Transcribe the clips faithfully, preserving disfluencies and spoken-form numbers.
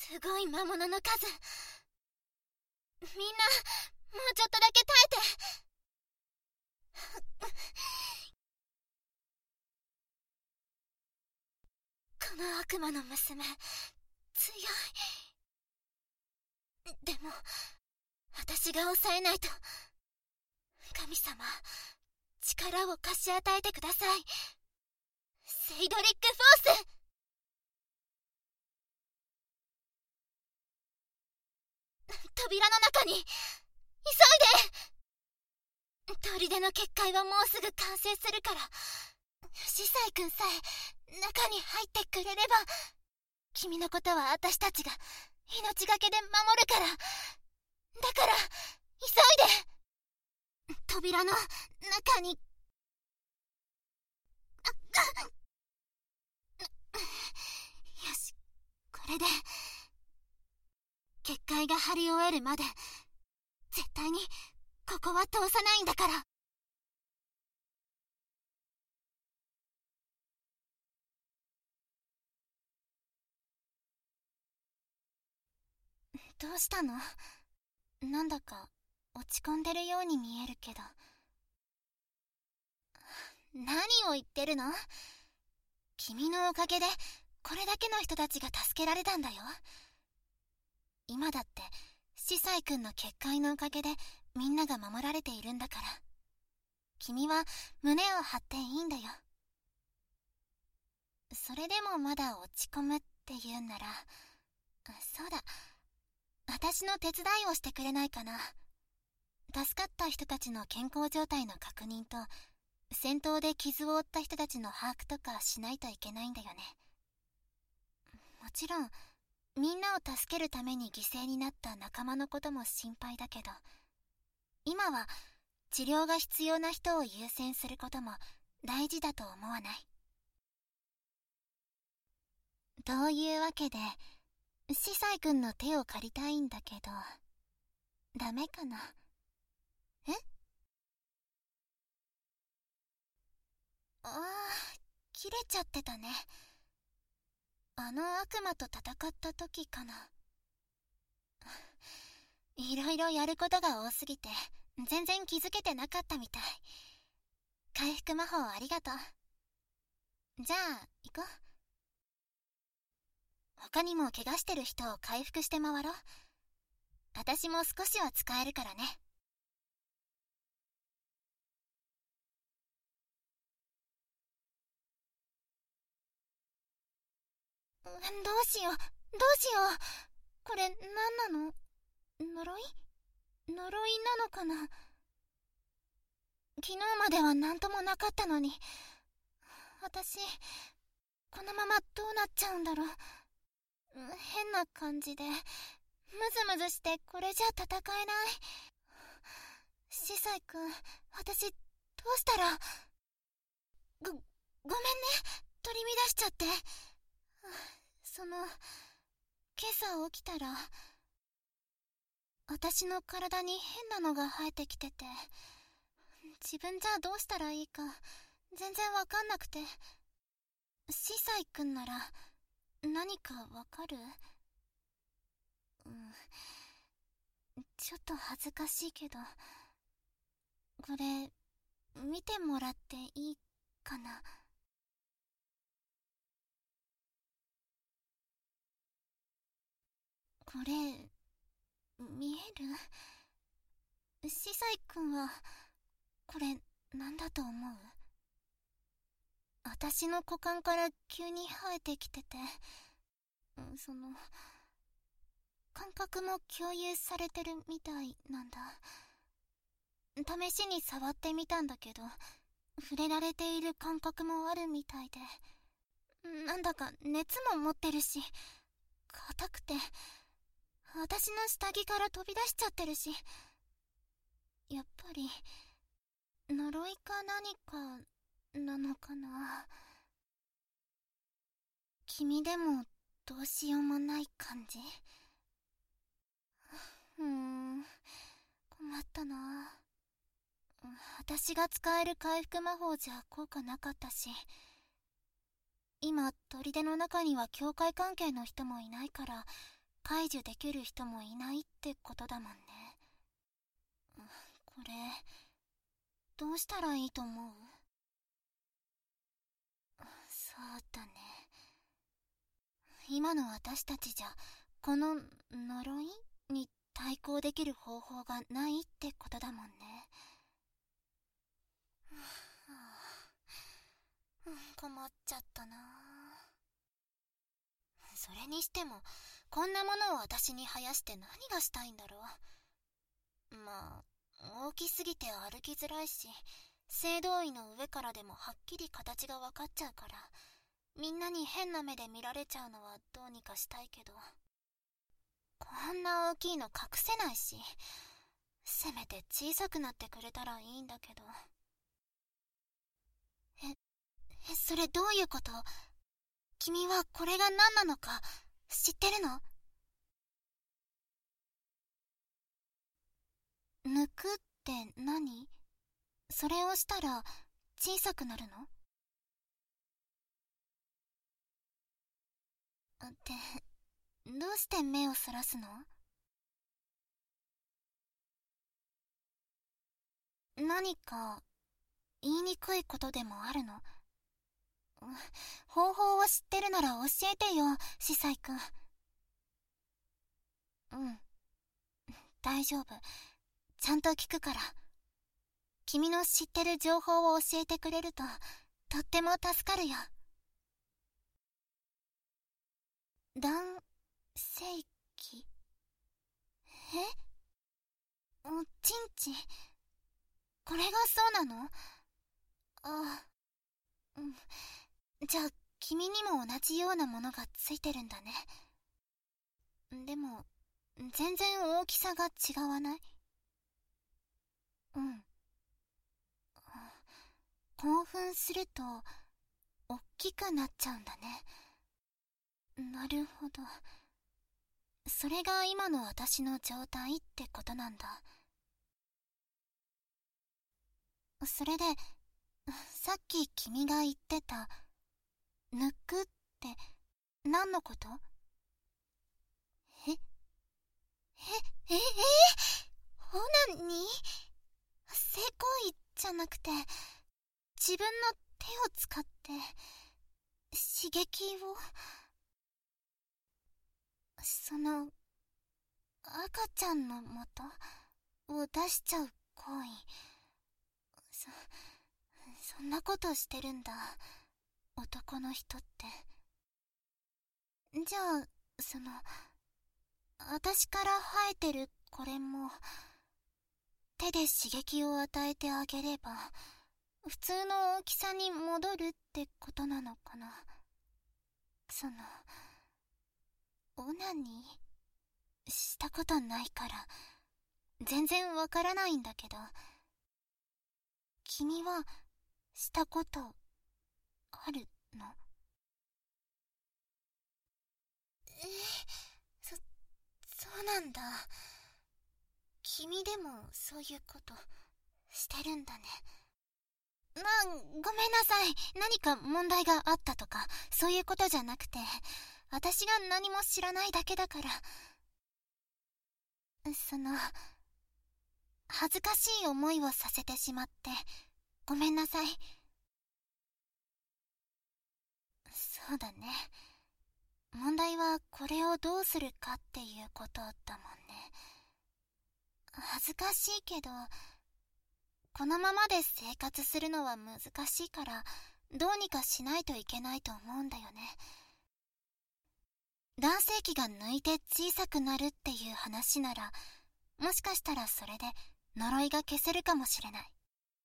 すごい魔物の数。みんな、もうちょっとだけ耐えて。この悪魔の娘、強い。でも、私が抑えないと。神様、力を貸し与えてください。セイドリック・フォース。扉の中に、急いで。砦の結界はもうすぐ完成するから、司祭君さえ中に入ってくれれば、君のことは私たちが命がけで守るから。だから急いで。扉の中に。よし、これで結界が張り終えるまで絶対にここは通さないんだから。どうしたの？なんだか落ち込んでるように見えるけど。何を言ってるの？君のおかげでこれだけの人たちが助けられたんだよ。今だって司祭君の結界のおかげでみんなが守られているんだから、君は胸を張っていいんだよ。それでもまだ落ち込むって言うんなら、そうだ、私の手伝いをしてくれないかな。助かった人たちの健康状態の確認と、戦闘で傷を負った人たちの把握とかしないといけないんだよね。もちろんみんなを助けるために犠牲になった仲間のことも心配だけど、今は治療が必要な人を優先することも大事だと思わない？というわけで、司祭君の手を借りたいんだけど、ダメかな？え？ああ、切れちゃってたね。あの悪魔と戦った時かな。いろいろやることが多すぎて全然気づけてなかったみたい。回復魔法ありがとう。じゃあ行こう。他にも怪我してる人を回復して回ろう。私も少しは使えるからね。どうしよう、どうしよう。これ何なの？呪い？呪いなのかな？昨日までは何ともなかったのに、私このままどうなっちゃうんだろう。変な感じでムズムズしてこれじゃ戦えない。司祭君、私どうしたら。ご、ごめんね、取り乱しちゃって。その、今朝起きたら私の体に変なのが生えてきてて、自分じゃどうしたらいいか全然わかんなくて。司祭君なら何かわかる？うん、ちょっと恥ずかしいけど、これ見てもらっていいかな？これ見える？司祭君はこれ何だと思う？私の股間から急に生えてきてて、その感覚も共有されてるみたいなんだ。試しに触ってみたんだけど、触れられている感覚もあるみたいで、なんだか熱も持ってるし、硬くて私の下着から飛び出しちゃってるし、やっぱり呪いか何かなのかな。君でもどうしようもない感じ？うーん、困ったな。私が使える回復魔法じゃ効果なかったし、今砦の中には教会関係の人もいないから解除できる人もいないってことだもんね。これどうしたらいいと思う？そうだね。今の私たちじゃこの呪いに対抗できる方法がないってことだもんね。困っちゃったな。それにしてもこんなものを私に生やして何がしたいんだろう。まあ大きすぎて歩きづらいし、聖堂医の上からでもはっきり形が分かっちゃうから、みんなに変な目で見られちゃうのはどうにかしたいけど、こんな大きいの隠せないし、せめて小さくなってくれたらいいんだけど。え、え、それどういうこと？君はこれが何なのか知ってるの？抜くって何？それをしたら小さくなるの？って、どうして目をそらすの？何か言いにくいことでもあるの？方法を知ってるなら教えてよ、司祭くん。うん、大丈夫。ちゃんと聞くから。君の知ってる情報を教えてくれるととっても助かるよ。男性器？え？おちんちん？これがそうなの？ああ、うん。じゃあ君にも同じようなものがついてるんだね。でも全然大きさが違わない？うん。興奮すると大きくなっちゃうんだね。なるほど。それが今の私の状態ってことなんだ。それでさっき君が言ってた抜くって何のこと？ええええオナニー？性行為じゃなくて自分の手を使って刺激を？その赤ちゃんの元を出しちゃう行為？そそんなことしてるんだ、男の人って。じゃあその私から生えてるこれも手で刺激を与えてあげれば普通の大きさに戻るってことなのかな。そのオナニーしたことないから全然わからないんだけど、君はしたことあるの？えそそうなんだ。君でもそういうことしてるんだね。まあごめんなさい。何か問題があったとかそういうことじゃなくて、私が何も知らないだけだから。その恥ずかしい思いをさせてしまってごめんなさい。そうだね。問題はこれをどうするかっていうことだもんね。恥ずかしいけどこのままで生活するのは難しいからどうにかしないといけないと思うんだよね。男性器が抜いて小さくなるっていう話ならもしかしたらそれで呪いが消せるかもしれない。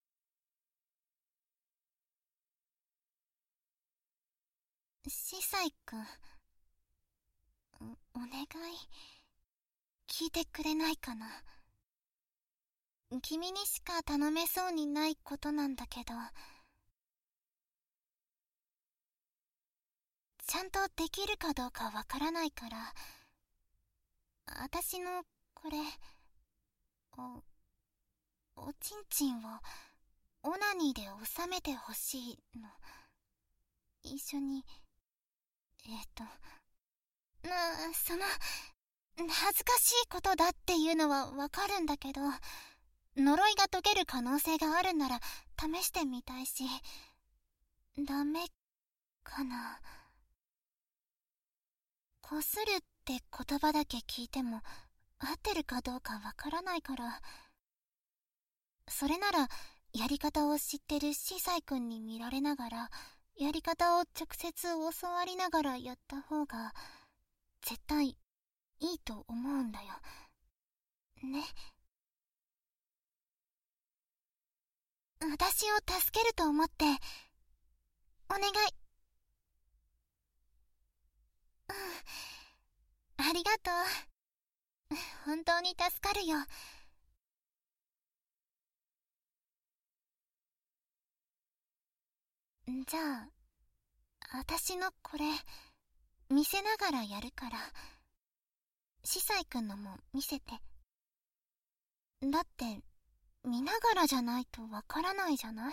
司祭くん、お願い聞いてくれないかな。君にしか頼めそうにないことなんだけど、ちゃんとできるかどうかわからないから、私のこれおおちんちんをオナニーで収めてほしいの。一緒にえっとなあその恥ずかしいことだっていうのはわかるんだけど、呪いが解ける可能性があるなら試してみたいし、ダメかな。こするって言葉だけ聞いても合ってるかどうかわからないから、それならやり方を知ってるシサイ君に見られながら、やり方を直接教わりながらやった方が絶対いいと思うんだよね。私を助けると思ってお願い。うん、ありがとう。本当に助かるよ。じゃあ私のこれ見せながらやるから、シサイ君のも見せて。だって見ながらじゃないとわからないじゃない。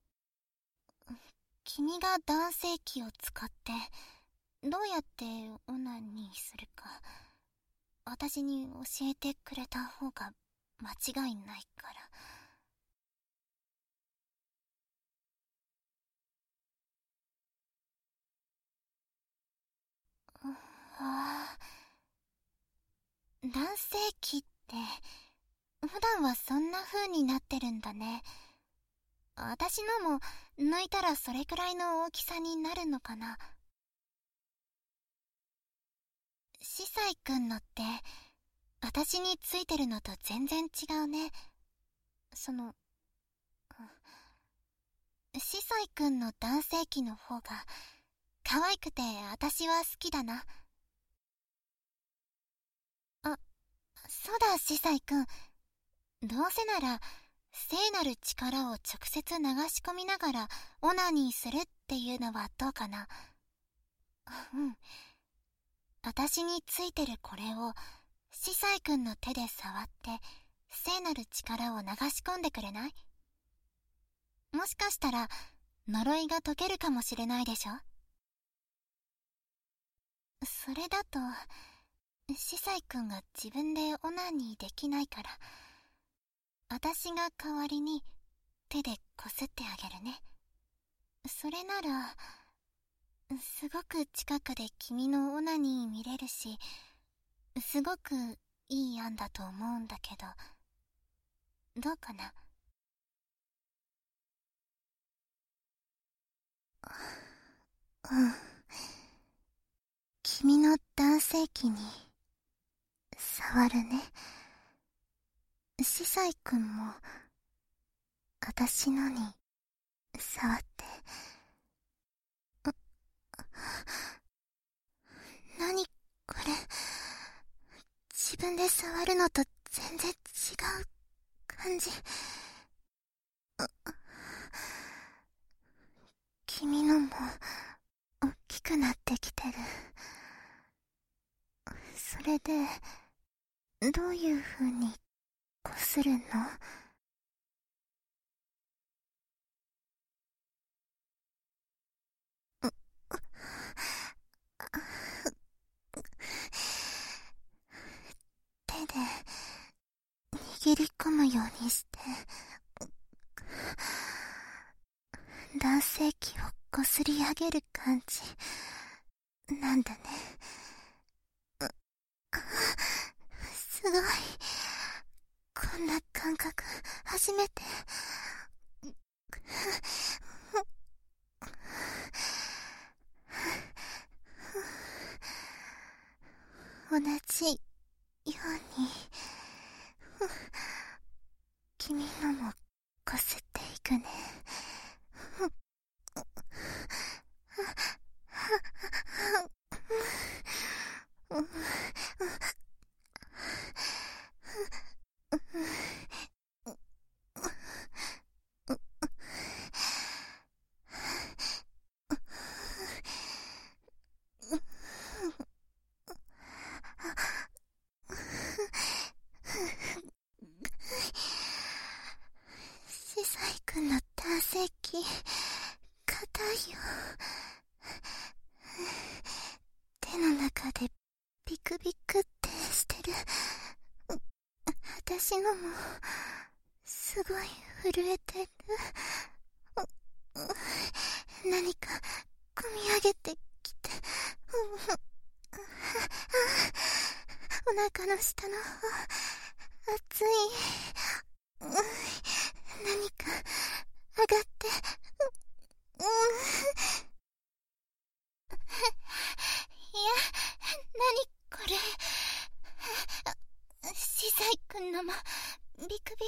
君が男性器を使ってどうやってオナニーするか私に教えてくれた方が間違いないから。ああ、男性器って普段はそんな風になってるんだね。私のも抜いたらそれくらいの大きさになるのかな。シサイ君のって私についてるのと全然違うね。そのシサイ君の男性器の方が可愛くて私は好きだな。あ、そうだシサイ君、どうせなら聖なる力を直接流し込みながらオナニーするっていうのはどうかな。うん、私についてるこれをシサイ君の手で触って聖なる力を流し込んでくれない？もしかしたら呪いが解けるかもしれないでしょ。それだとシサイ君が自分でオナニーできないから、私が代わりに手でこすってあげるね。それならすごく近くで君のオナニー見れるし、すごくいい案だと思うんだけど、どうかな。うん、君の男性器に触るね。シサイ君も私のに触って。何これ、自分で触るのと全然違う感じ。君のも大きくなってきてる。それでどういう風にこするの？手で握り込むようにして男性器をこすり上げる感じなんだね。すごい、こんな感覚初めて。同じように君のもこすっていくね。シサイ君の男性器硬いよ。手の中でビクビクってしてる。私のもすごい震えてる。何か込み上げてきて、お腹の下の方熱い。何か上がって、いや、何これ。シサイくんのもビクビクって。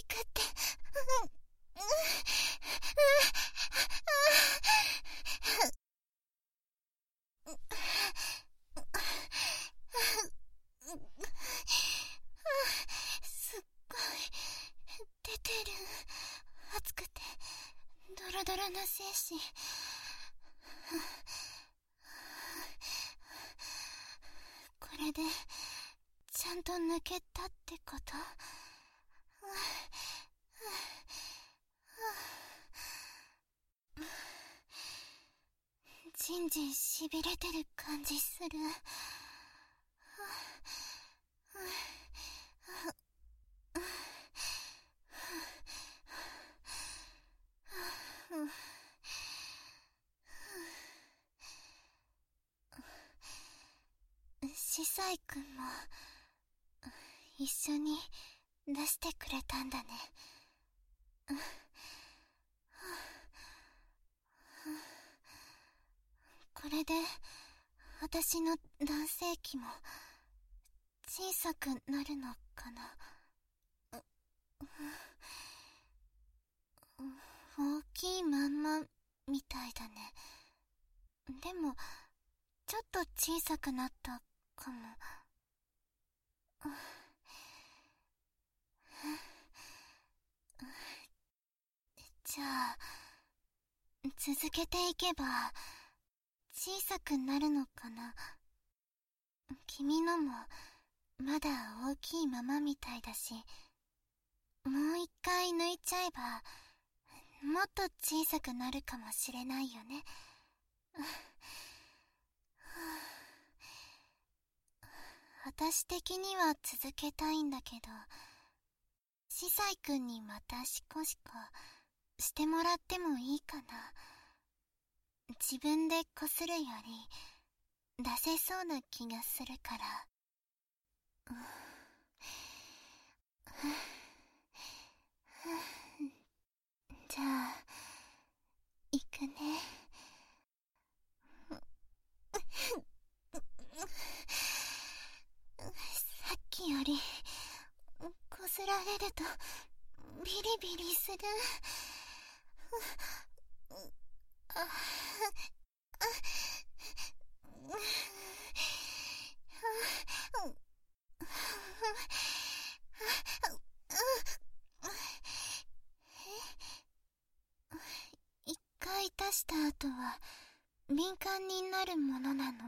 すっごい出てる。熱くてドロドロな精子。これでちゃんと抜けたってこと？じんじんしびれてる感じする。シサイくんも一緒に出してくれたんだね。これで私の男性器も小さくなるのかな。大きいまんまみたいだね。でもちょっと小さくなったかも。じゃあ続けていけば小さくなるのかな。君のもまだ大きいままみたいだし、もう一回抜いちゃえばもっと小さくなるかもしれないよね。私的には続けたいんだけど、シサイくんにまたシコシコしてもらってもいいかな。自分でこするより出せそうな気がするから。じゃあ行くね。さっきよりこすられるとビリビリする。ああ一回出した後は敏感になるものなの？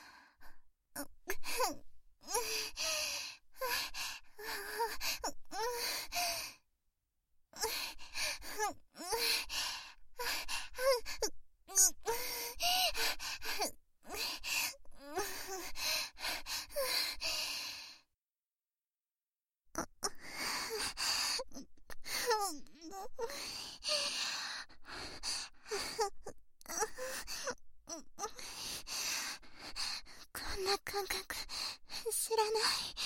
こんな感覚知らない。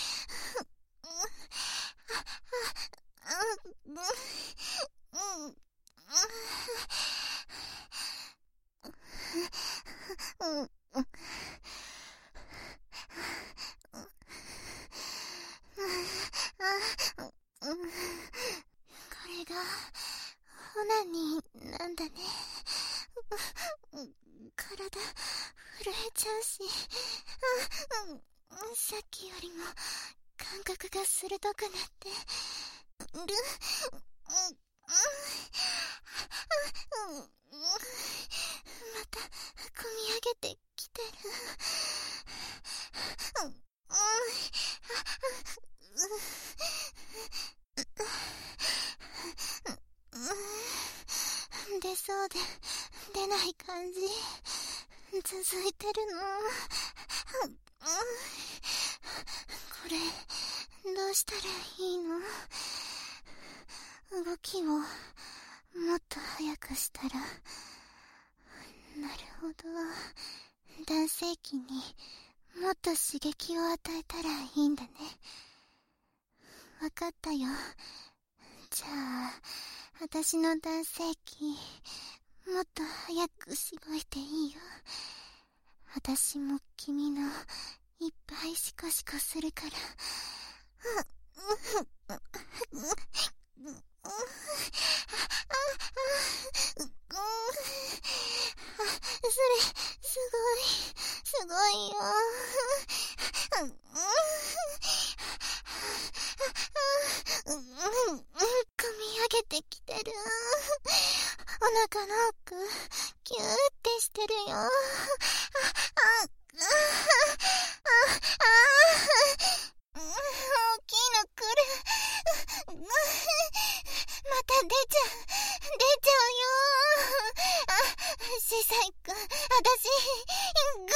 これがオナニーなんだね。体震えちゃうし、さっきよりも感覚が鋭くなってる。また込み上げてきてる。出そうで出ない感じ続いてるの。これしたらいいの？動きをもっと早くしたら。なるほど。男性器にもっと刺激を与えたらいいんだね。わかったよ。じゃあ、私の男性器、もっと早くしごいていいよ。私も君のいっぱいシコシコするから。それ、すごい、すごいよ。込み上げてきてる。お腹の奥、キューってしてるよ。あ、あ、大きいの来る。また出ちゃう、出ちゃうよ。あ、シサイ君、あたし、ぐ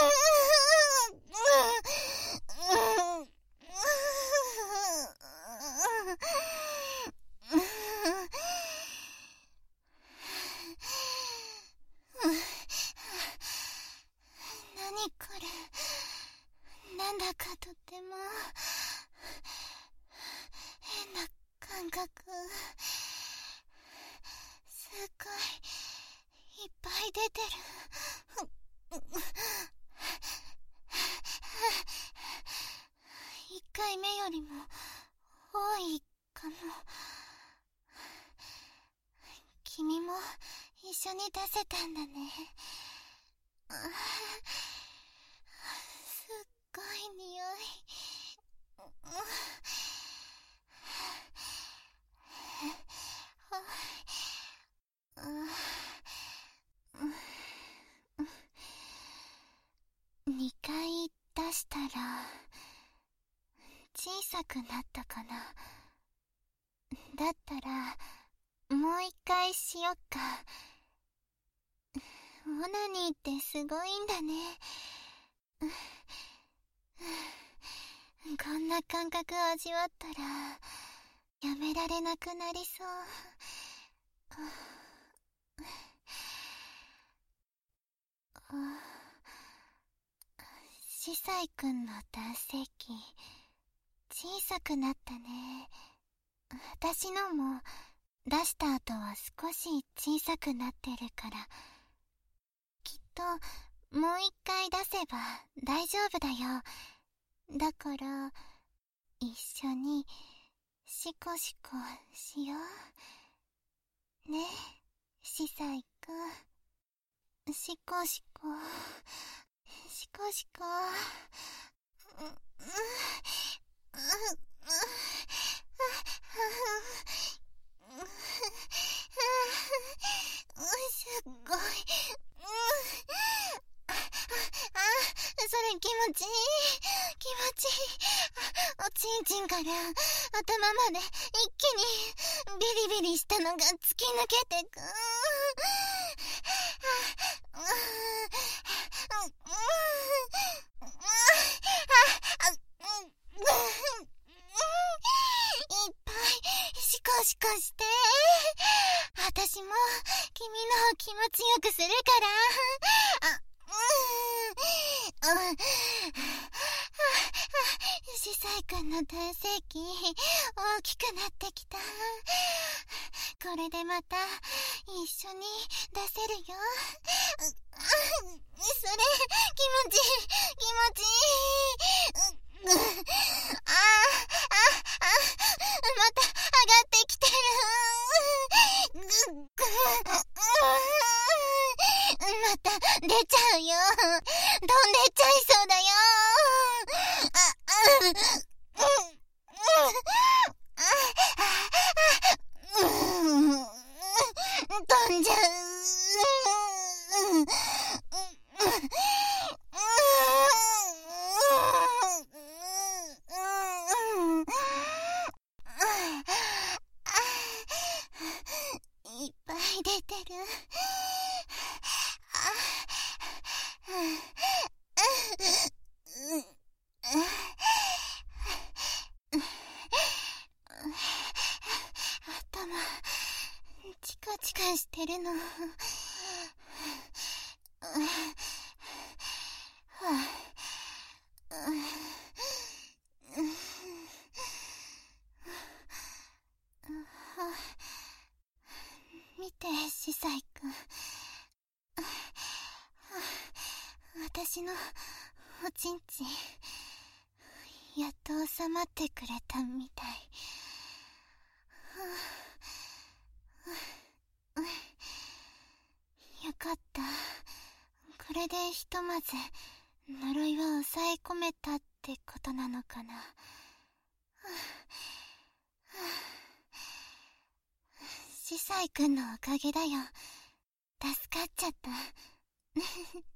ー、何これ。なんだかとても変な感覚。すごいいっぱい出てる。一回目よりも多いかも。君も一緒に出せたんだね。すっごい匂い。にかい出したら小さくなったかな。だったらもう一回しよっか。オナニーってすごいんだね。こんな感覚味わったらやめられなくなりそう。シサイ君の男性器小さくなったね。私のも出した後は少し小さくなってるから、きっともう一回出せば大丈夫だよ。だから一緒にシコシコしようね。シサイくん、シコシコシコシコ。う、う、う、すっごい。それ気持ちいい。気持ちいい。おちんちんから頭まで一気にビリビリしたのが突き抜けてく。いっぱいシコシコして。私も君のを気持ちよくするから。あ、うん。うん。シサイ君の男性器大きくなってきた。これでまた一緒に出せるよ。それ気持ちいい、気持ちいい。ああ、あ、あ、また上がってきてる。また出ちゃうよ。飛んでっちゃいそうだよ。あ、飛んじゃう。 してるの。見て、司祭くん。私のおちんちん、やっと収まってくれたみたい。よかった。これでひとまず呪いは抑え込めたってことなのかな。司祭くんのおかげだよ。助かっちゃった。